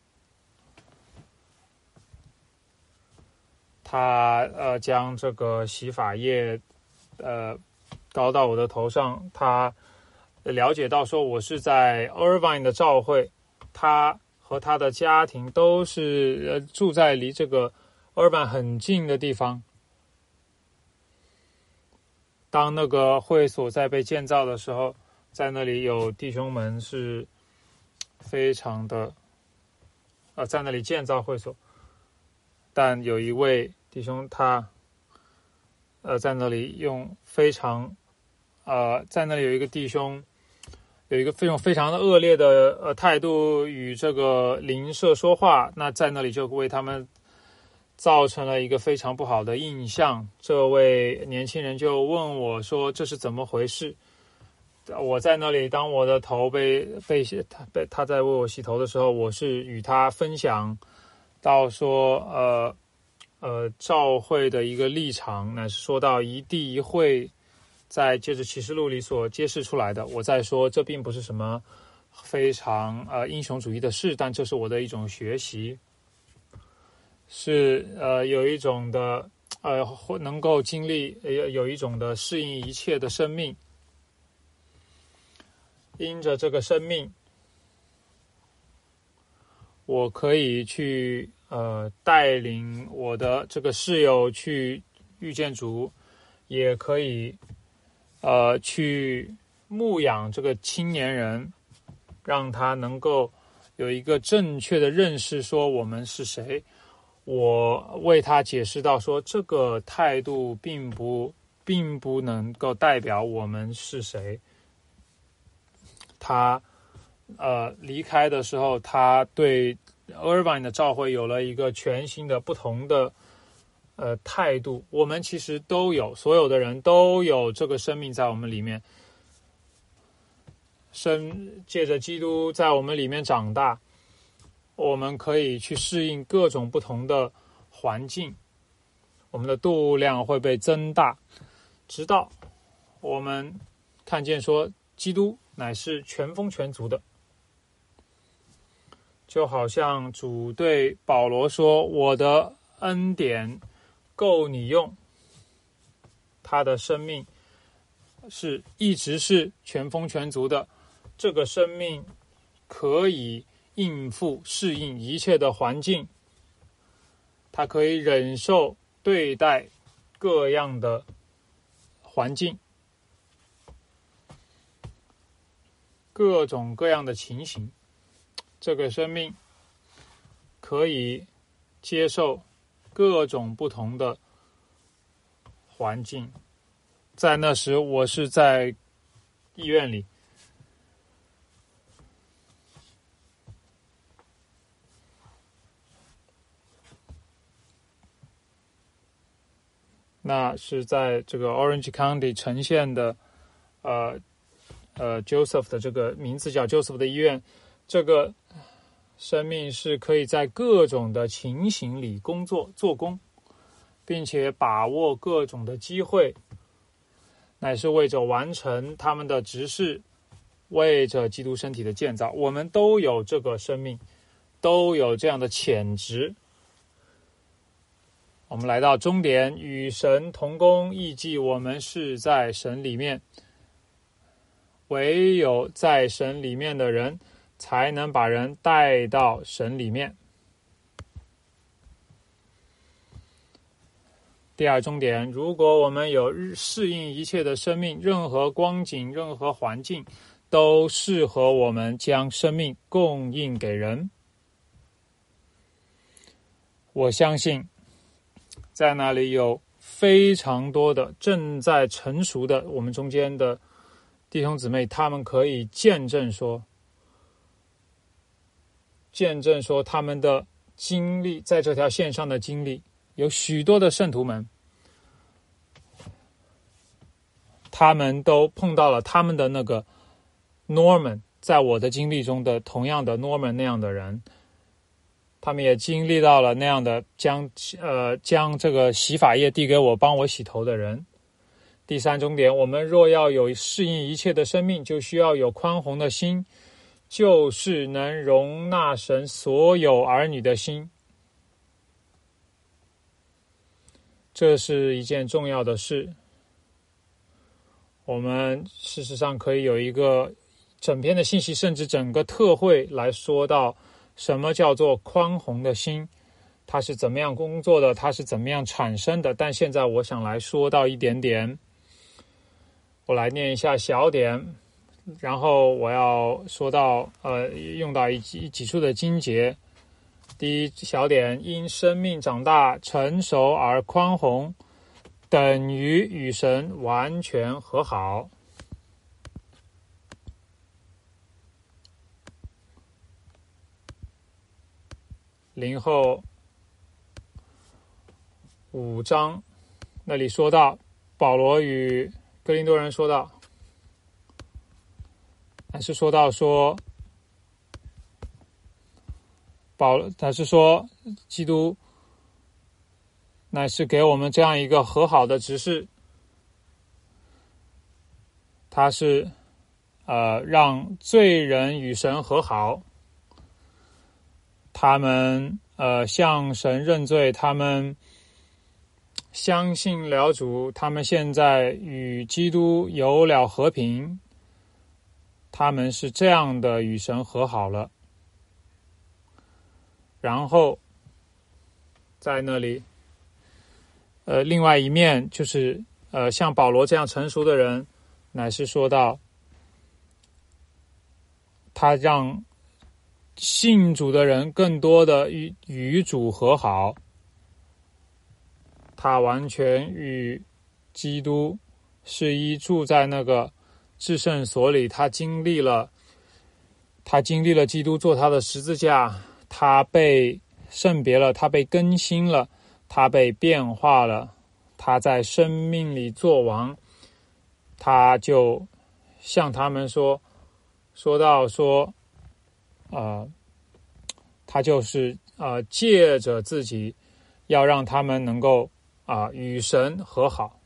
他呃将这个洗发液呃倒到我的头上，他了解到说我是在 Irvine 的教会，他和他的家庭都是呃住在离这个 Irvine 很近的地方。当那个会所在被建造的时候，在那里有弟兄们是非常的呃在那里建造会所，但有一位弟兄他呃在那里用非常呃在那里有一个弟兄有一个用非常的恶劣的呃态度与这个邻舍说话，那在那里就为他们造成了一个非常不好的印象。这位年轻人就问我说这是怎么回事。我在那里，当我的头被被他被他在为我洗头的时候，我是与他分享到说呃呃教会的一个立场，乃是说到一地一会在借着启示录里所揭示出来的。我在说这并不是什么非常呃英雄主义的事，但这是我的一种学习，是呃有一种的呃能够经历有有一种的适应一切的生命。因着这个生命，我可以去呃带领我的这个室友去遇见主，也可以呃去牧养这个青年人，让他能够有一个正确的认识，说我们是谁。我为他解释到说，这个态度并不并不能够代表我们是谁。他呃离开的时候，他对 Irvine 的教会有了一个全新的不同的呃态度。我们其实都有，所有的人都有这个生命在我们里面，生借着基督在我们里面长大，我们可以去适应各种不同的环境，我们的度量会被增大，直到我们看见说基督乃是全丰全足的。就好像主对保罗说，我的恩典够你用，他的生命是一直是全丰全足的，这个生命可以应付适应一切的环境，他可以忍受对待各样的环境，各种各样的情形，这个生命可以接受各种不同的环境。在那时我是在医院里，那是在这个 Orange County 呈现的呃呃 Joseph 的这个名字叫 Joseph 的医院，这个生命是可以在各种的情形里工作做工，并且把握各种的机会，乃是为着完成他们的职事，为着基督身体的建造。我们都有这个生命，都有这样的潜质。我们来到终点，与神同工，意即我们是在神里面，唯有在神里面的人才能把人带到神里面。第二终点，如果我们有适应一切的生命，任何光景，任何环境都适合我们将生命供应给人。我相信在那里有非常多的正在成熟的我们中间的弟兄姊妹，他们可以见证说见证说他们的经历，在这条线上的经历，有许多的圣徒们，他们都碰到了他们的那个 Norman， 在我的经历中的同样的 Norman 那样的人，他们也经历到了那样的将呃将这个洗发液递给我帮我洗头的人。第三终点，我们若要有适应一切的生命，就需要有宽宏的心，就是能容纳神所有儿女的心。这是一件重要的事。我们事实上可以有一个整篇的信息，甚至整个特会来说到什么叫做宽宏的心，它是怎么样工作的，它是怎么样产生的。但现在我想来说到一点点，我来念一下小点，然后我要说到呃用到一几几处的经节。第一小点，因生命长大成熟而宽宏，等于与神完全和好。零后五章那里说到，保罗与哥林多人说到，还是说到说保他是说基督乃是给我们这样一个和好的指示，他是呃让罪人与神和好，他们呃向神认罪，他们相信了主，他们现在与基督有了和平，他们是这样的与神和好了。然后在那里呃，另外一面就是呃，像保罗这样成熟的人，乃是说到他让信主的人更多的与与主和好，他完全与基督是一，住在那个至圣所里，他经历了他经历了基督做他的十字架，他被圣别了，他被更新了，他被变化了，他在生命里做王，他就向他们说说到说呃，他就是呃借着自己要让他们能够啊、呃、与神和好。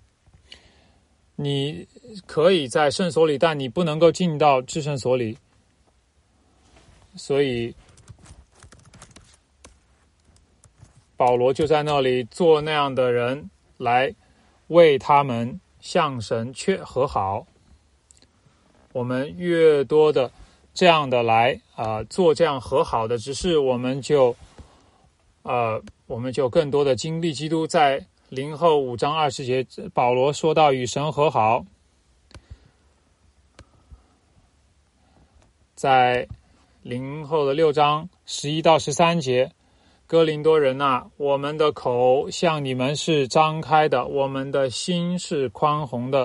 你可以在圣所里，但你不能够进到至圣所里，所以保罗就在那里做那样的人，来为他们向神确和好。我们越多的这样的来啊、呃、做这样和好的，只是我们就呃我们就更多的经历基督。在林后五章二十节，保罗说到与神和好。在林后的六章十一到十三节，哥林多人啊，我们的口向你们是张开的，我们的心是宽宏的。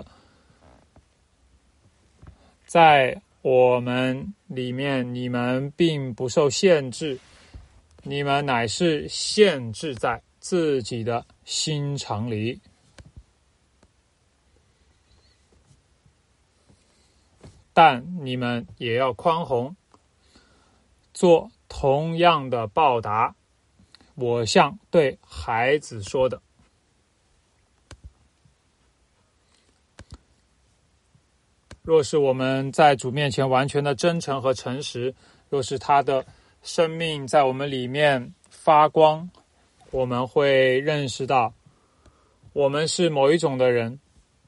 在我们里面，你们并不受限制，你们乃是限制在自己的心肠里。但你们也要宽宏，做同样的报答，我像对孩子说的。若是我们在主面前完全的真诚和诚实，若是他的生命在我们里面发光，我们会认识到我们是某一种的人。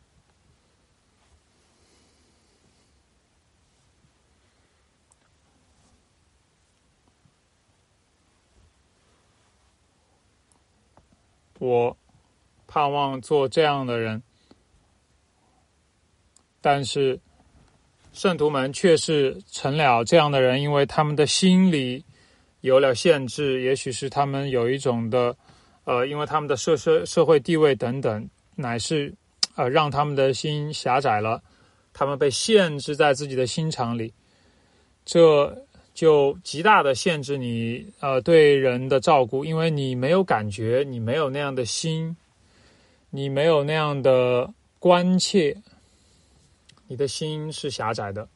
我盼望做这样的人，但是圣徒们却是成了这样的人，因为他们的心里有了限制，也许是他们有一种的呃，因为他们的社社社会地位等等，乃是呃让他们的心狭窄了，他们被限制在自己的心肠里，这就极大的限制你呃对人的照顾，因为你没有感觉，你没有那样的心，你没有那样的关切，你的心是狭窄的。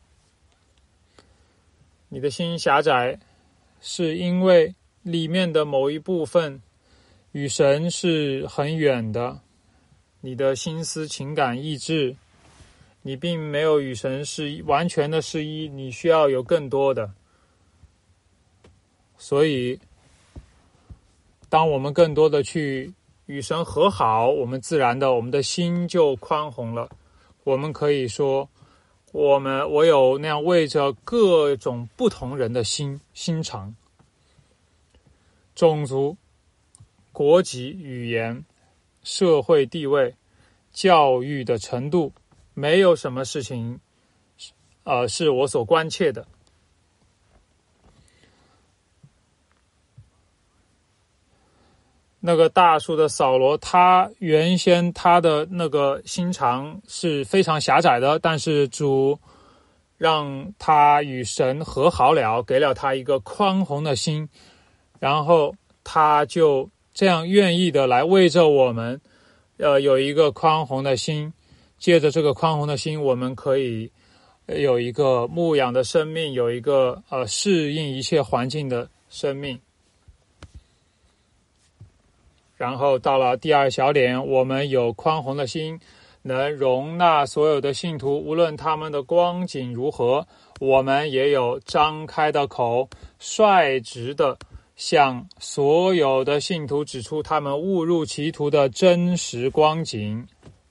你的心狭窄是因为里面的某一部分与神是很远的，你的心思、情感、意志，你并没有与神是完全的是一，你需要有更多的。所以当我们更多的去与神和好，我们自然的我们的心就宽宏了。我们可以说我们我有那样为着各种不同人的心心肠，种族、国籍、语言、社会地位、教育的程度，没有什么事情呃是我所关切的。那个大树的扫罗，他原先他的那个心肠是非常狭窄的，但是主让他与神和好了，给了他一个宽宏的心，然后他就这样愿意的来为着我们呃有一个宽宏的心，借着这个宽宏的心，我们可以有一个牧养的生命，有一个呃适应一切环境的生命。然后到了第二小点，我们有宽宏的心，能容纳所有的信徒，无论他们的光景如何，我们也有张开的口，率直的向所有的信徒指出他们误入歧途的真实光景。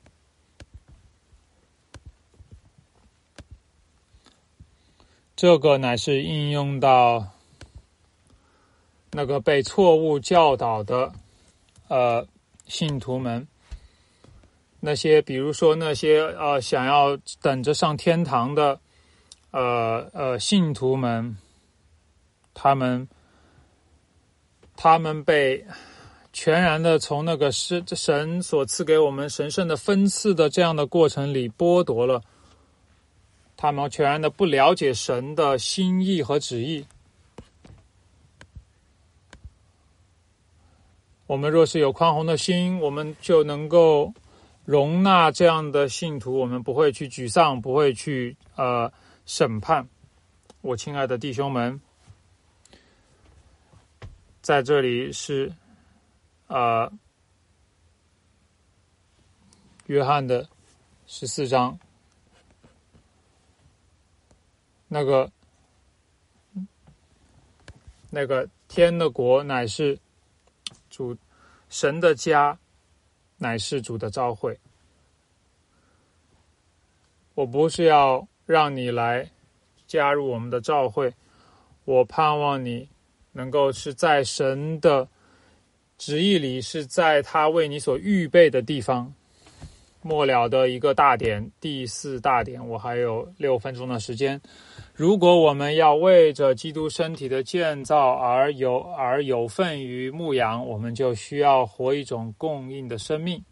这个乃是应用到那个被错误教导的呃，信徒们，那些比如说那些呃想要等着上天堂的呃呃信徒们，他们他们被全然的从那个是神所赐给我们神圣的分赐的这样的过程里剥夺了，他们全然的不了解神的心意和旨意。我们若是有宽宏的心，我们就能够容纳这样的信徒，我们不会去沮丧，不会去呃审判。我亲爱的弟兄们，在这里是呃约翰的十四章，那个那个天的国乃是主神的家乃是主的召会。我不是要让你来加入我们的召会，我盼望你能够是在神的旨意里，是在他为你所预备的地方。末了的一个大点，第四大点，我还有六分钟的时间。如果我们要为着基督身体的建造而有而有份于牧养，我们就需要活一种供应的生命。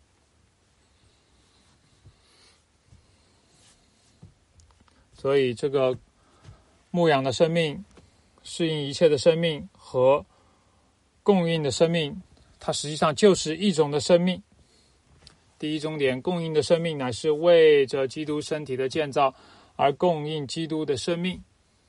所以这个牧养的生命、适应一切的生命和供应的生命，它实际上就是一种的生命。第一重点，供应的生命乃是为着基督身体的建造而供应基督的生命。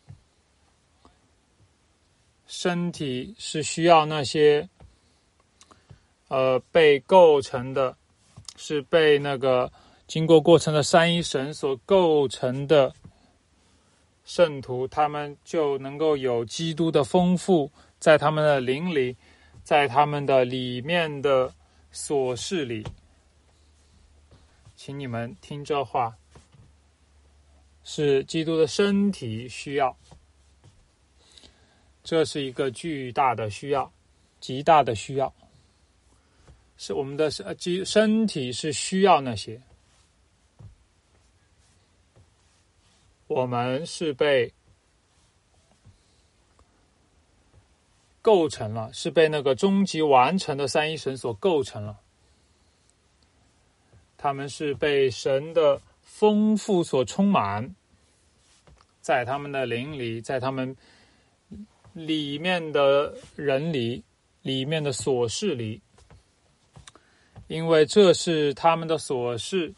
身体是需要那些呃被构成的，是被那个经过过程的三一神所构成的圣徒，他们就能够有基督的丰富在他们的灵里，在他们的里面的琐事里。请你们听这话，是基督的身体需要，这是一个巨大的需要，极大的需要，是我们的身体是需要那些。我们是被构成了，是被那个终极完成的三一神所构成了。他们是被神的丰富所充满，在他们的灵里，在他们里面的人里，里面的琐事里，因为这是他们的琐事。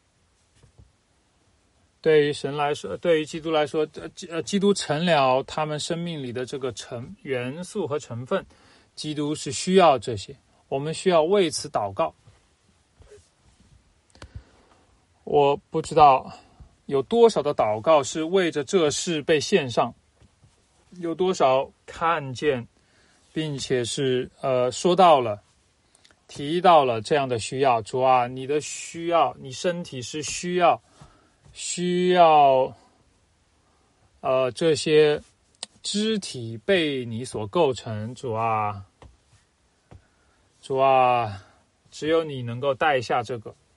对于神来说，对于基督来说，呃，基督成了他们生命里的这个成元素和成分，基督是需要这些，我们需要为此祷告。我不知道有多少的祷告是为着这事被献上，有多少看见并且是呃说到了提到了这样的需要。主啊，你的需要，你身体是需要需要呃这些肢体被你所构成。主啊主啊，只有你能够带下这个。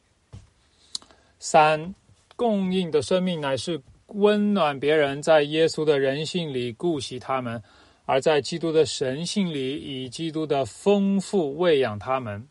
三，供应的生命乃是温暖别人，在耶稣的人性里顾惜他们，而在基督的神性里以基督的丰富喂养他们。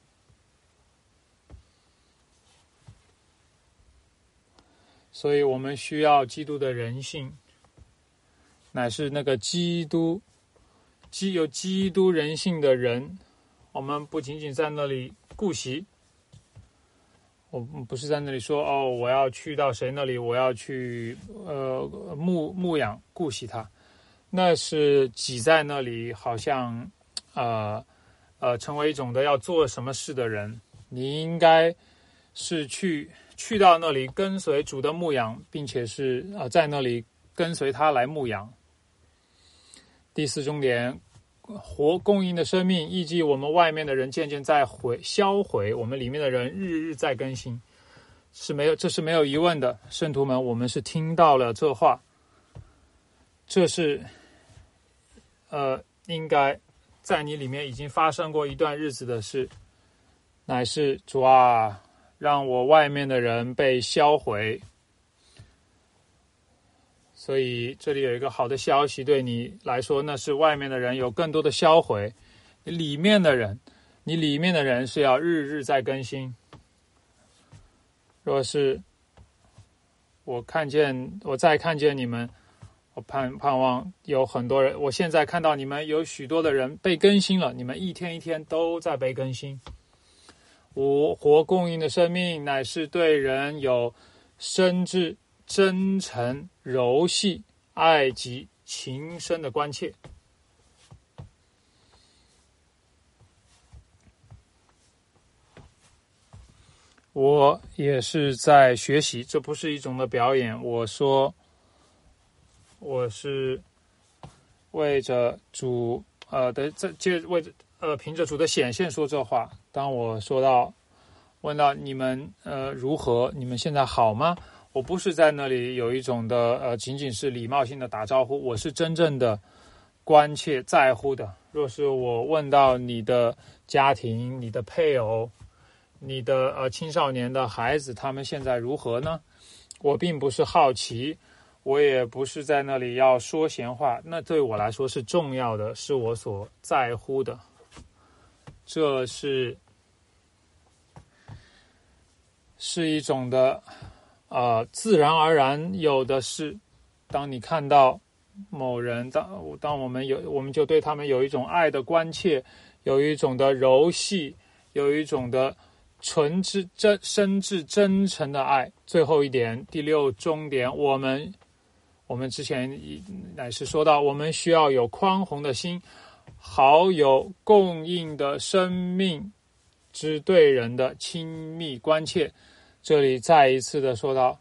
所以我们需要基督的人性，乃是那个基督基有基督人性的人。我们不仅仅在那里顾惜，我不是在那里说哦，我要去到谁那里，我要去呃牧牧养顾惜他，那是挤在那里，好像呃呃成为一种的要做什么事的人。你应该是去去到那里跟随主的牧养，并且是呃在那里跟随他来牧养。第四重点，活供应的生命，意即我们外面的人渐渐在毁销毁，我们里面的人日日在更新，是没有，这是没有疑问的。圣徒们，我们是听到了这话，这是呃应该在你里面已经发生过一段日子的事，乃是主啊，让我外面的人被销毁。所以这里有一个好的消息，对你来说，那是外面的人有更多的销毁，你里面的人，你里面的人是要日日在更新。若是我看见，我再看见你们，我盼盼望有很多人，我现在看到你们有许多的人被更新了，你们一天一天都在被更新。五，活供应的生命乃是对人有深挚、真诚、柔细、爱及情深的关切。我也是在学习，这不是一种的表演。我说，我是为着主呃的这接为着呃凭着主的显现说这话。当我说到问到你们呃如何，你们现在好吗？我不是在那里有一种的呃仅仅是礼貌性的打招呼，我是真正的关切在乎的。若是我问到你的家庭、你的配偶、你的呃青少年的孩子，他们现在如何呢？我并不是好奇，我也不是在那里要说闲话，那对我来说是重要的，是我所在乎的。这是是一种的呃自然而然有的事。当你看到某人，当当我们有，我们就对他们有一种爱的关切，有一种的柔细，有一种的纯挚真深挚真诚的爱。最后一点，第六终点，我们我们之前乃是说到，我们需要有宽宏的心，好有供应的生命之对人的亲密关切。这里再一次的说到，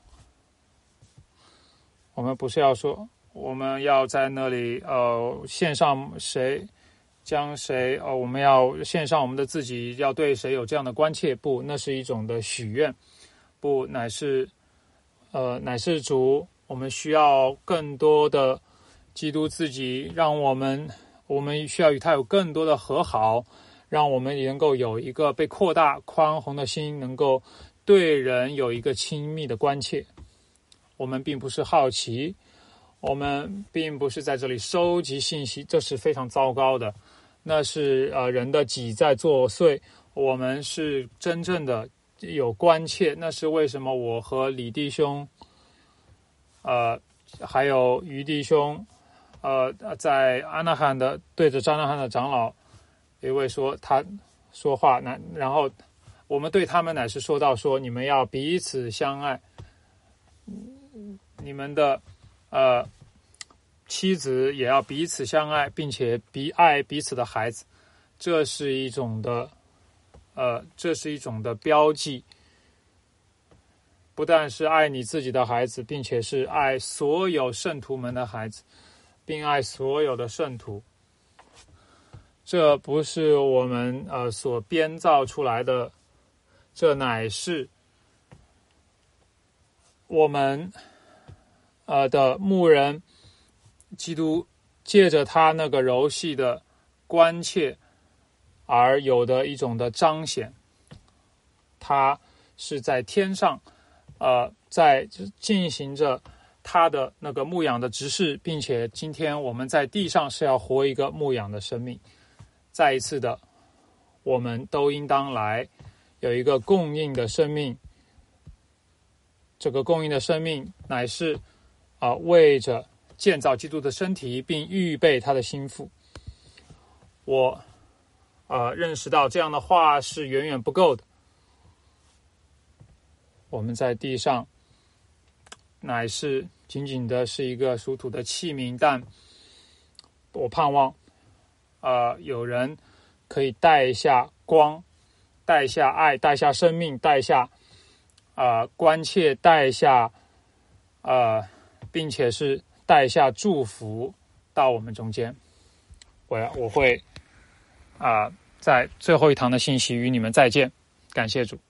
我们不是要说我们要在那里呃献上谁将谁呃我们要献上我们的自己，要对谁有这样的关切，不，那是一种的许愿，不，乃是呃乃是主，我们需要更多的基督自己，让我们我们需要与他有更多的和好，让我们也能够有一个被扩大宽宏的心，能够对人有一个亲密的关切。我们并不是好奇，我们并不是在这里收集信息，这是非常糟糕的，那是呃人的己在作祟。我们是真正的有关切，那是为什么我和李弟兄呃还有于弟兄呃在阿那罕的对着张那罕的长老一位说他说话，那然后我们对他们乃是说到说，你们要彼此相爱，你们的呃妻子也要彼此相爱，并且彼爱彼此的孩子。这是一种的呃这是一种的标记，不但是爱你自己的孩子，并且是爱所有圣徒们的孩子，并爱所有的圣徒。这不是我们呃所编造出来的，这乃是我们呃的牧人基督借着他那个柔细的关切而有的一种的彰显。他是在天上呃在进行着他的那个牧养的职事，并且今天我们在地上是要活一个牧养的生命。再一次的，我们都应当来有一个供应的生命，这个供应的生命乃是啊、呃、为着建造基督的身体，并预备他的心腹。我呃认识到这样的话是远远不够的。我们在地上乃是仅仅的是一个属土的器皿，但我盼望呃有人可以带下光，带下爱，带下生命，带下呃关切，带下呃并且是带下祝福到我们中间。我我会啊、呃、在最后一堂的信息与你们再见，感谢主。